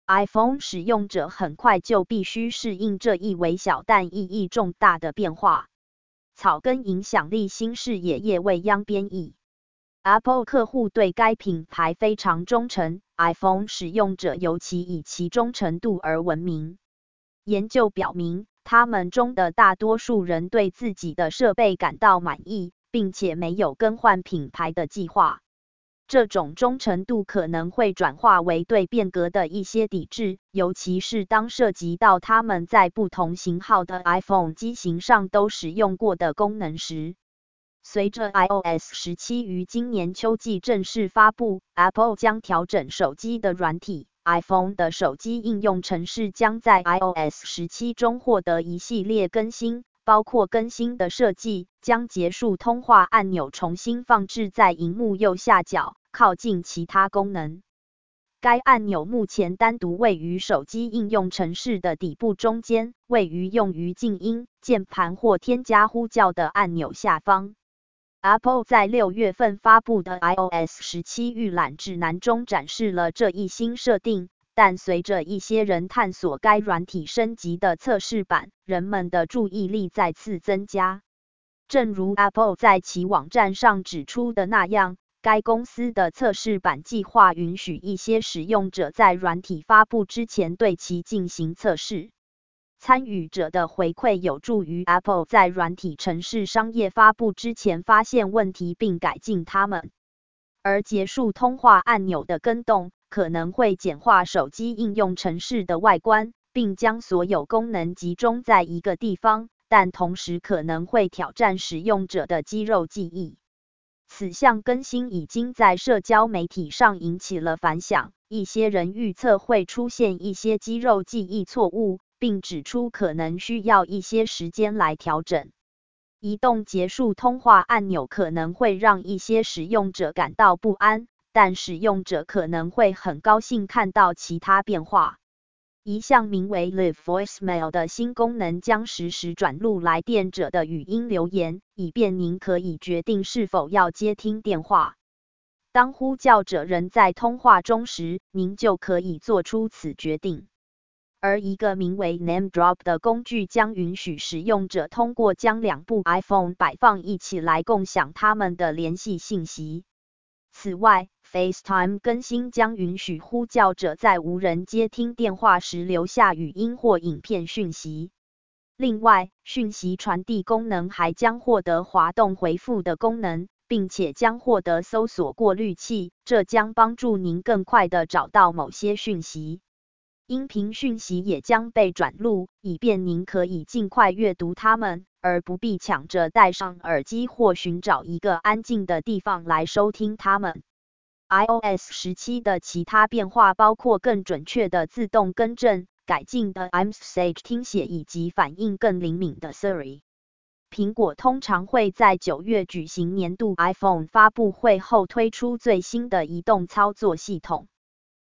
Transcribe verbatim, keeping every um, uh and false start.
iPhone 使用者很快就必须适应这一微小但意义重大的变化。草根影响力新视野夜未央编译。Apple 客户对该品牌非常忠诚 ，iPhone 使用者尤其以其忠诚度而闻名。研究表明，他们中的大多数人对自己的设备感到满意，并且没有更换品牌的计划。这种忠诚度可能会转化为对变革的一些抵制，尤其是当涉及到他们在不同型号的 iPhone 机型上都使用过的功能时。随着 iOS 十七于今年秋季正式发布 ，Apple 将调整手机的软体 ，iPhone 的手机应用程式将在 iOS 十七中获得一系列更新。包括更新的设计，将结束通话按钮重新放置在萤幕右下角，靠近其他功能。该按钮目前单独位于手机应用程式的底部中间，位于用于静音、键盘或添加呼叫的按钮下方。Apple 在六月份发布的 iOS 十七预览指南中展示了这一新设定。但随着一些人探索该软体升级的测试版，人们的注意力再次增加。正如 Apple 在其网站上指出的那样，该公司的测试版计划允许一些使用者在软体发布之前对其进行测试。参与者的回馈有助于 Apple 在软体程式商业发布之前发现问题并改进它们。而结束通话按钮的更动可能会简化手机应用程式的外观，并将所有功能集中在一个地方，但同时可能会挑战使用者的肌肉记忆。此项更新已经在社交媒体上引起了反响，一些人预测会出现一些肌肉记忆错误，并指出可能需要一些时间来调整。移动结束通话按钮可能会让一些使用者感到不安，但使用者可能会很高兴看到其他变化。一项名为 Live Voicemail 的新功能将实时转录来电者的语音留言，以便您可以决定是否要接听电话。当呼叫者仍在通话中时，您就可以做出此决定。而一个名为 Name Drop 的工具将允许使用者通过将两部 iPhone 摆放一起来共享他们的联系信息。此外 ，FaceTime 更新将允许呼叫者在无人接听电话时留下语音或影片讯息。另外，讯息传递功能还将获得滑动回复的功能，并且将获得搜索过滤器，这将帮助您更快地找到某些讯息。音频讯息也将被转录，以便您可以尽快阅读它们，而不必抢着戴上耳机或寻找一个安静的地方来收听它们。iOS 十七的其他变化包括更准确的自动更正、改进的 iMessage 听写以及反应更灵敏的 Siri。苹果通常会在九月举行年度 iPhone 发布会后推出最新的移动操作系统。